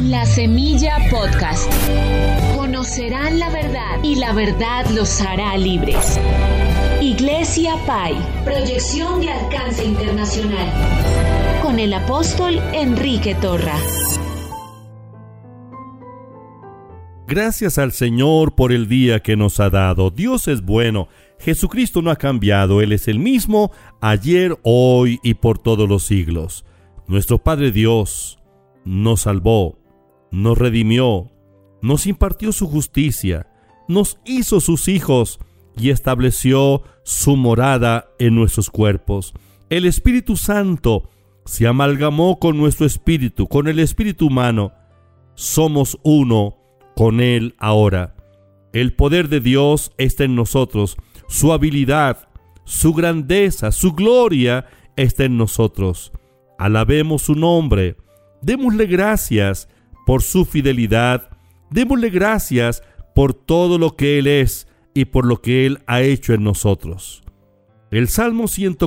La Semilla Podcast. Conocerán la verdad y la verdad los hará libres. Iglesia Pai. Proyección de alcance internacional. Con el apóstol Enrique Torra. Gracias al Señor por el día que nos ha dado. Dios es bueno. Jesucristo no ha cambiado. Él es el mismo ayer, hoy y por todos los siglos. Nuestro Padre Dios nos salvó, nos redimió, nos impartió su justicia, nos hizo sus hijos y estableció su morada en nuestros cuerpos. El Espíritu Santo se amalgamó con nuestro espíritu, con el espíritu humano. Somos uno con Él ahora. El poder de Dios está en nosotros. Su habilidad, su grandeza, su gloria está en nosotros. Alabemos su nombre. Démosle gracias por su fidelidad. Démosle gracias por todo lo que Él es y por lo que Él ha hecho en nosotros. El Salmo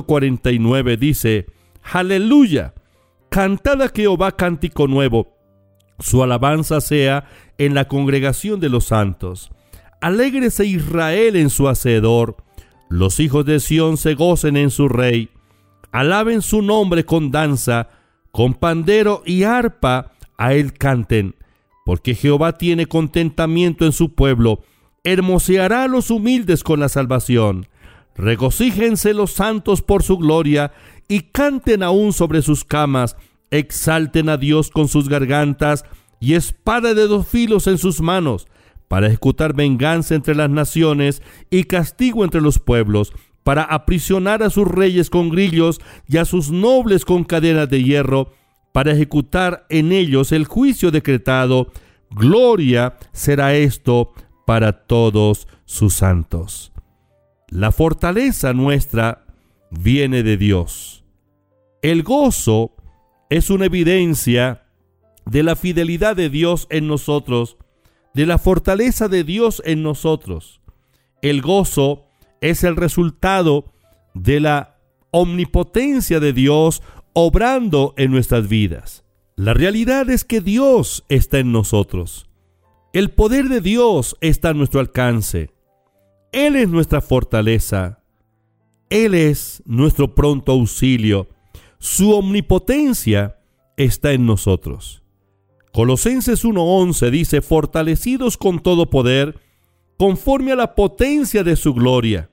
149 dice: Aleluya, cantad a Jehová cántico nuevo. Su alabanza sea en la congregación de los santos. Alégrese Israel en su Hacedor. Los hijos de Sión se gocen en su Rey. Alaben su nombre con danza, con pandero y arpa a Él canten. Porque Jehová tiene contentamiento en su pueblo. Hermoseará a los humildes con la salvación. Regocíjense los santos por su gloria y canten aún sobre sus camas. Exalten a Dios con sus gargantas y espada de dos filos en sus manos, para ejecutar venganza entre las naciones y castigo entre los pueblos, para aprisionar a sus reyes con grillos y a sus nobles con cadenas de hierro, para ejecutar en ellos el juicio decretado. Gloria será esto para todos sus santos. La fortaleza nuestra viene de Dios. El gozo es una evidencia de la fidelidad de Dios en nosotros, de la fortaleza de Dios en nosotros. El gozo es el resultado de la omnipotencia de Dios obrando en nuestras vidas. La realidad es que Dios está en nosotros. El poder de Dios está a nuestro alcance. Él es nuestra fortaleza. Él es nuestro pronto auxilio. Su omnipotencia está en nosotros. Colosenses 1:11 dice: fortalecidos con todo poder, conforme a la potencia de su gloria,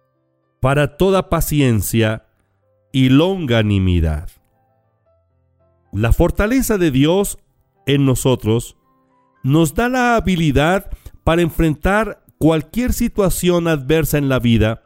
para toda paciencia y longanimidad. La fortaleza de Dios en nosotros nos da la habilidad para enfrentar cualquier situación adversa en la vida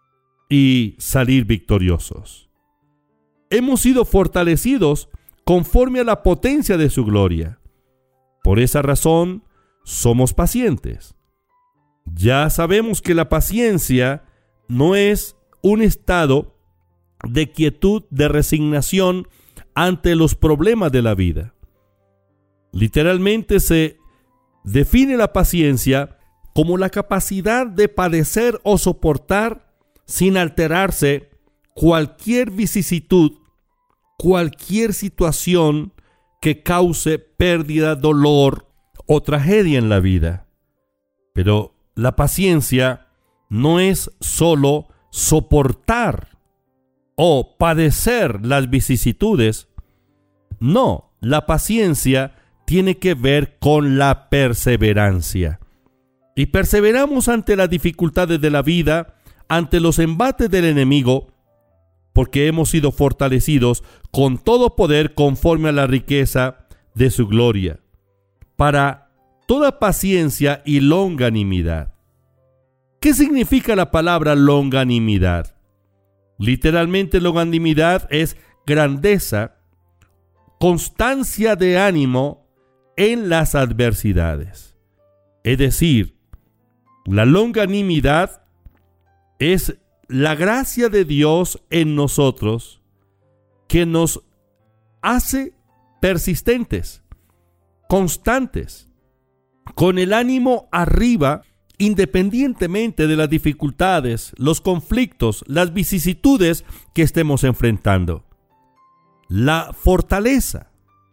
y salir victoriosos. Hemos sido fortalecidos conforme a la potencia de su gloria. Por esa razón, somos pacientes. Ya sabemos que la paciencia no es un estado de quietud, de resignación ante los problemas de la vida. Literalmente se define la paciencia como la capacidad de padecer o soportar sin alterarse cualquier vicisitud, cualquier situación que cause pérdida, dolor o tragedia en la vida. Pero la paciencia no es solo soportar o padecer las vicisitudes. No, la paciencia tiene que ver con la perseverancia. Y perseveramos ante las dificultades de la vida, ante los embates del enemigo, porque hemos sido fortalecidos con todo poder conforme a la riqueza de su gloria, para toda paciencia y longanimidad. ¿Qué significa la palabra longanimidad? Literalmente, longanimidad es grandeza, constancia de ánimo en las adversidades. Es decir, la longanimidad es la gracia de Dios en nosotros que nos hace persistentes, constantes, con el ánimo arriba, independientemente de las dificultades, los conflictos, las vicisitudes que estemos enfrentando. La fortaleza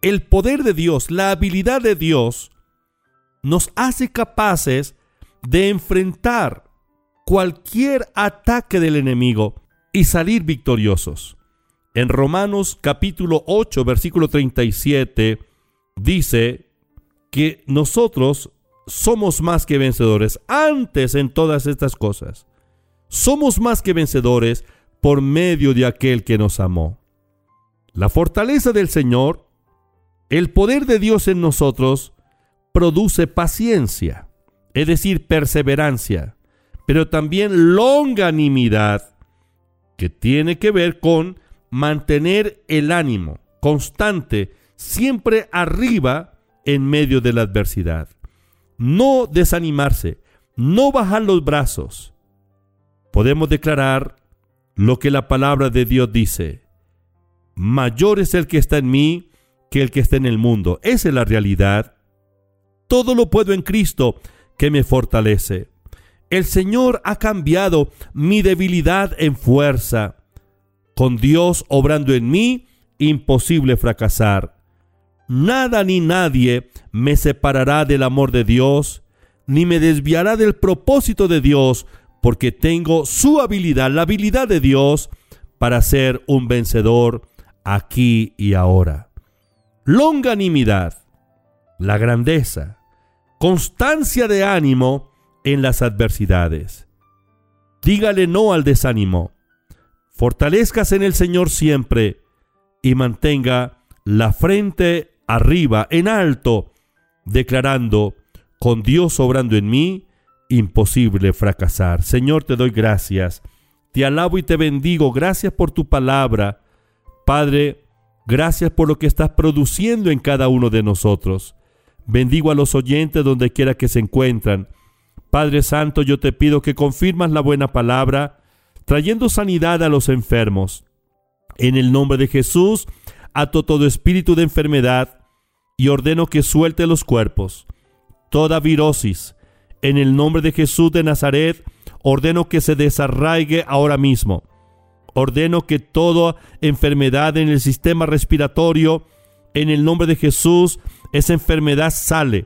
el poder de Dios, la habilidad de Dios, nos hace capaces de enfrentar cualquier ataque del enemigo y salir victoriosos. En Romanos capítulo 8, versículo 37, dice que nosotros somos más que vencedores. Antes en todas estas cosas, somos más que vencedores por medio de aquel que nos amó. La fortaleza del Señor, el poder de Dios en nosotros, produce paciencia, es decir, perseverancia, pero también longanimidad, que tiene que ver con mantener el ánimo constante, siempre arriba en medio de la adversidad. No desanimarse, no bajar los brazos. Podemos declarar lo que la palabra de Dios dice: mayor es el que está en mí que el que está en el mundo. Esa es la realidad. Todo lo puedo en Cristo que me fortalece. El Señor ha cambiado mi debilidad en fuerza. Con Dios obrando en mí, imposible fracasar. Nada ni nadie me separará del amor de Dios, ni me desviará del propósito de Dios, porque tengo su habilidad, la habilidad de Dios, para ser un vencedor aquí y ahora. Longanimidad, la grandeza, constancia de ánimo en las adversidades. Dígale no al desánimo. Fortalezcas en el Señor siempre y mantenga la frente arriba, en alto, declarando: con Dios obrando en mí, imposible fracasar. Señor, te doy gracias, te alabo y te bendigo. Gracias por tu palabra. Padre, gracias por lo que estás produciendo en cada uno de nosotros. Bendigo a los oyentes donde quiera que se encuentran. Padre Santo, yo te pido que confirmas la buena palabra, trayendo sanidad a los enfermos. En el nombre de Jesús, ato todo espíritu de enfermedad y ordeno que suelte los cuerpos. Toda virosis, en el nombre de Jesús de Nazaret, ordeno que se desarraigue ahora mismo. Ordeno que toda enfermedad en el sistema respiratorio, en el nombre de Jesús, esa enfermedad sale.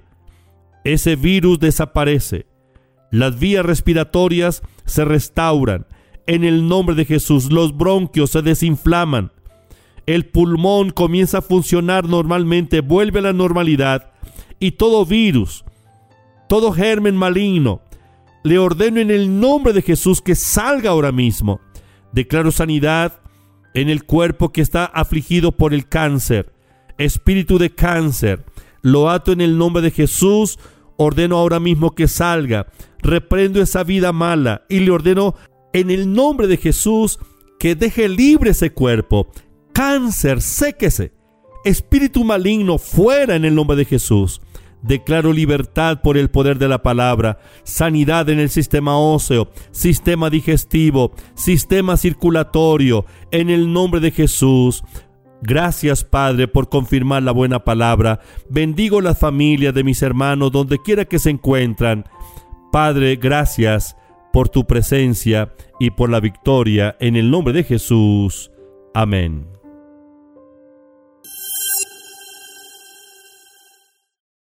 Ese virus desaparece. Las vías respiratorias se restauran. En el nombre de Jesús, los bronquios se desinflaman. El pulmón comienza a funcionar normalmente, vuelve a la normalidad. Y todo virus, todo germen maligno, le ordeno en el nombre de Jesús que salga ahora mismo. Declaro sanidad en el cuerpo que está afligido por el cáncer. Espíritu de cáncer, lo ato en el nombre de Jesús. Ordeno ahora mismo que salga. Reprendo esa vida mala y le ordeno en el nombre de Jesús que deje libre ese cuerpo. Cáncer, séquese. Espíritu maligno, fuera en el nombre de Jesús. Declaro libertad por el poder de la palabra, sanidad en el sistema óseo, sistema digestivo, sistema circulatorio, en el nombre de Jesús. Gracias, Padre, por confirmar la buena palabra. Bendigo las familias de mis hermanos donde quiera que se encuentran. Padre, gracias por tu presencia y por la victoria en el nombre de Jesús. Amén.